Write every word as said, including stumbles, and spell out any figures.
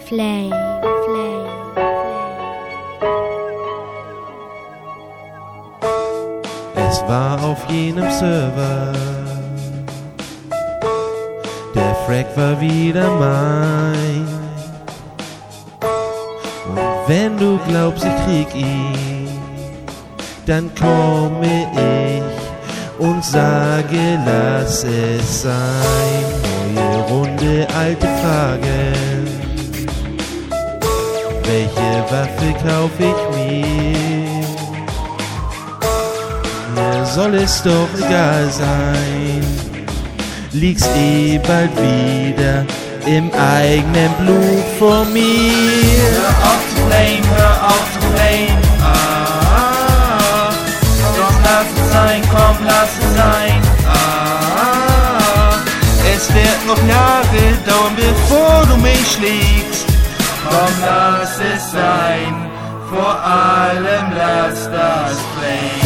Flame, Flame, Es war auf jenem Server, der Frack war wieder mein. Und wenn du glaubst, ich krieg ihn, dann komme ich und sage, lass es sein. Neue Runde, alte Fragen. Welche Waffe kauf ich mir? Mir soll es doch egal sein. Liegst eh bald wieder im eigenen Blut vor mir. Hör auf zu flame, hör auf zu flame. Ah, doch lass es sein, komm, lass es sein. Ah, es wird noch Jahre dauern, bevor du mich schlägst. Komm, lass es sein, vor allem lass das Flame.